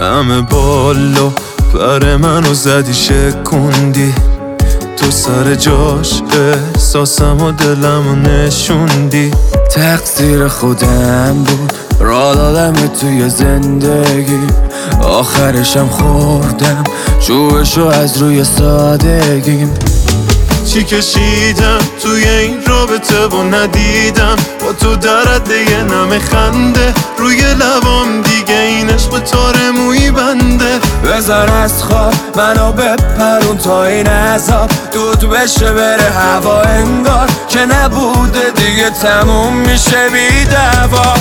همه بالا پر منو زدی شکوندی، تو سر جاش احساسم و دلم و نشوندی. تقصیر خودم بود را دادم توی زندگی، آخرشم خوردم جوشو از روی سادگیم. چی کشیدم توی این رابطه و ندیدم، با تو درد یه نم خنده روی لبام، دیگه این عشق تار موی بنده. بزن از خواب منو بپرون تا این عذاب دود بشه بره هوا، انگار که نبوده دیگه تموم میشه بی دوا.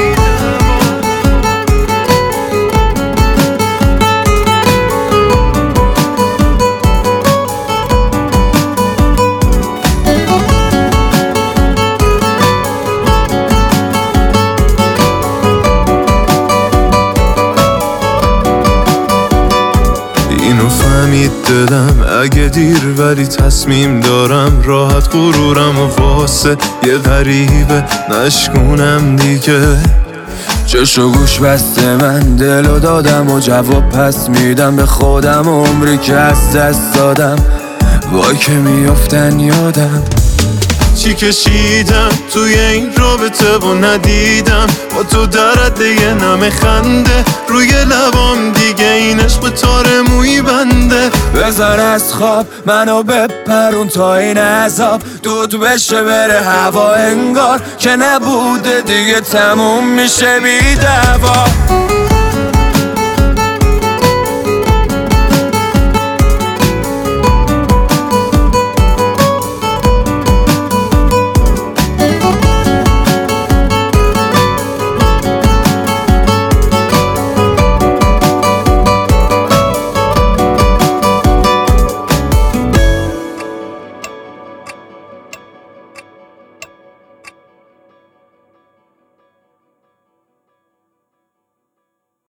اینو فهمید دلم اگه دیر، ولی تصمیم دارم راحت غرورم و واسه یه غریبه نشکونم دیگه. چش و گوش بسته من دلو دادم و جواب پس میدم به خودم، عمری که از دست دادم وای که میافتن یادم. چی کشیدم توی این رابطه و ندیدم، با تو درد یه نم خنده روی لبام، دیگه این عشق تار موی بنده. بزن از خواب منو بپرون تا این عذاب دود بشه بره هوا، انگار که نبوده دیگه تموم میشه بی دوا.